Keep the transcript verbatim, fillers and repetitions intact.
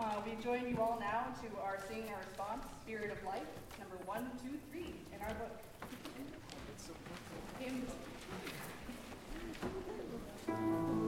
Uh, we join you all now to our Sing Our Response, Spirit of Life, number one, two, three in our book. Hymn.